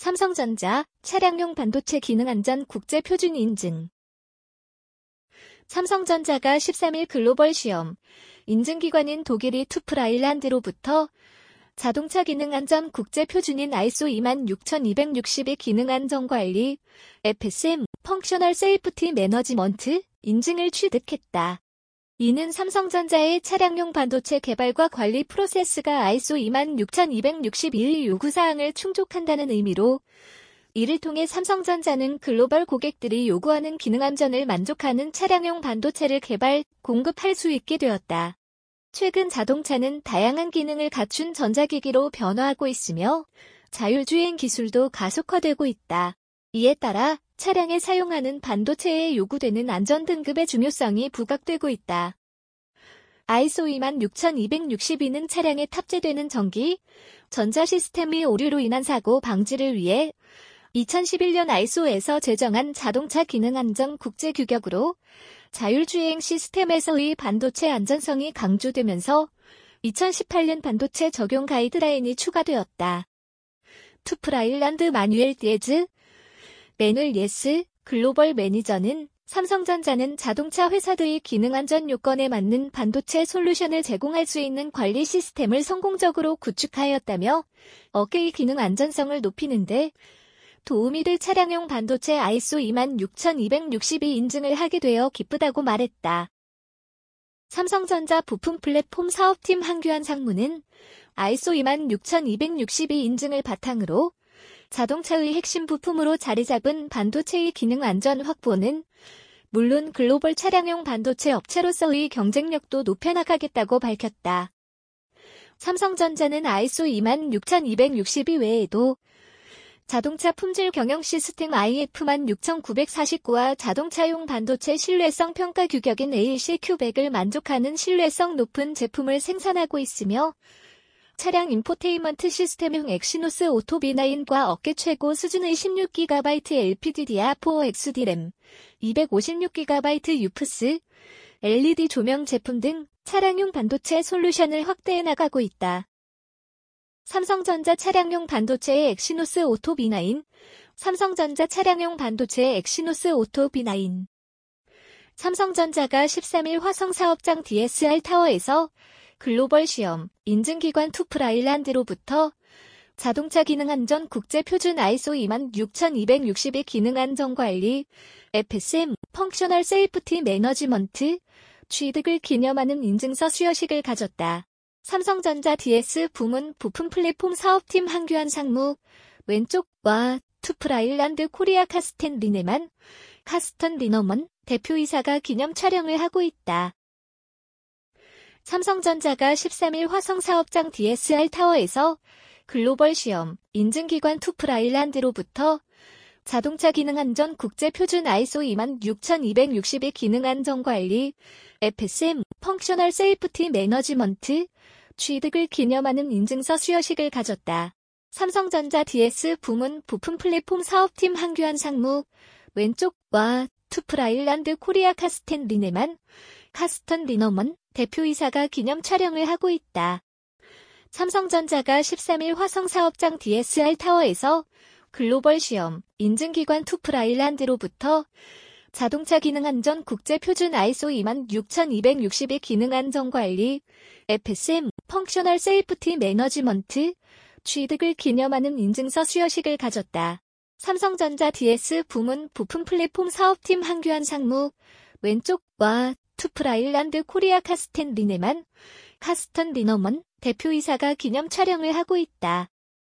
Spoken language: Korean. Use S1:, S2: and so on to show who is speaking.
S1: 삼성전자 차량용 반도체 기능 안전 국제 표준 인증. 삼성전자가 13일 글로벌 시험 인증기관인 독일의 투프라일란드로부터 자동차 기능 안전 국제 표준인 ISO 26262 기능 안전 관리 FSM 펑셔널 세이프티 매너지먼트 인증을 취득했다. 이는 삼성전자의 차량용 반도체 개발과 관리 프로세스가 ISO 26261 요구사항을 충족한다는 의미로, 이를 통해 삼성전자는 글로벌 고객들이 요구하는 기능 안전을 만족하는 차량용 반도체를 개발, 공급할 수 있게 되었다. 최근 자동차는 다양한 기능을 갖춘 전자기기로 변화하고 있으며 자율주행 기술도 가속화되고 있다. 이에 따라 차량에 사용하는 반도체에 요구되는 안전 등급의 중요성이 부각되고 있다. ISO 26262는 차량에 탑재되는 전기, 전자 시스템의 오류로 인한 사고 방지를 위해 2011년 ISO에서 제정한 자동차 기능 안전 국제 규격으로 자율주행 시스템에서의 반도체 안전성이 강조되면서 2018년 반도체 적용 가이드라인이 추가되었다. 투프라일란드 마뉴엘 디에즈 매눌 예스 글로벌 매니저는 삼성전자는 자동차 회사들의 기능 안전 요건에 맞는 반도체 솔루션을 제공할 수 있는 관리 시스템을 성공적으로 구축하였다며 업계의 기능 안전성을 높이는데 도움이 될 차량용 반도체 ISO 26262 인증을 하게 되어 기쁘다고 말했다. 삼성전자 부품 플랫폼 사업팀 한규환 상무는 ISO 26262 인증을 바탕으로 자동차의 핵심 부품으로 자리 잡은 반도체의 기능 안전 확보는 물론 글로벌 차량용 반도체 업체로서의 경쟁력도 높여나가겠다고 밝혔다. 삼성전자는 ISO 26262 외에도 자동차 품질 경영 시스템 IF16949와 자동차용 반도체 신뢰성 평가 규격인 ALC-Q100을 만족하는 신뢰성 높은 제품을 생산하고 있으며 차량 인포테인먼트 시스템용 엑시노스 오토 B9과 업계 최고 수준의 16GB LPDDR4 XD램, 256GB UFS, LED 조명 제품 등 차량용 반도체 솔루션을 확대해 나가고 있다. 삼성전자 차량용 반도체의 엑시노스 오토 B9, 삼성전자 차량용 반도체의 엑시노스 오토 B9. 삼성전자가 13일 화성 사업장 DSR 타워에서 글로벌 시험 인증기관 투프라일란드로부터 자동차 기능 안전 국제 표준 ISO 26262 기능 안전 관리 FSM 펑셔널 세이프티 매너지먼트 취득을 기념하는 인증서 수여식을 가졌다. 삼성전자 DS 부문 부품 플랫폼 사업팀 한규환 상무, 왼쪽과 투프라일란드 코리아 카스텐 리네만, 카스턴 리너먼 대표이사가 기념 촬영을 하고 있다. 삼성전자가 13일 화성 사업장 DSR 타워에서 글로벌 시험 인증기관 투프라일란드로부터 자동차 기능 안전 국제 표준 ISO 26262 기능 안전 관리 FSM 펑셔널 세이프티 매너지먼트 취득을 기념하는 인증서 수여식을 가졌다. 삼성전자 DS 부문 부품 플랫폼 사업팀 한규환 상무, 왼쪽과 투프라일란드 코리아 카스텐 리네만, 카스턴 리너먼 대표이사가 기념 촬영을 하고 있다. 삼성전자가 13일 화성 사업장 DSR 타워에서 글로벌 시험 인증기관 투프라일란드로부터 자동차 기능 안전 국제 표준 ISO 26262 기능 안전 관리 FSM 펑셔널 세이프티 매너지먼트 취득을 기념하는 인증서 수여식을 가졌다. 삼성전자 DS 부문 부품 플랫폼 사업팀 한규환 상무, 왼쪽과 투프라일란드 코리아 카스텐 리네만, 카스턴 리너먼 대표이사가 기념 촬영을 하고 있다.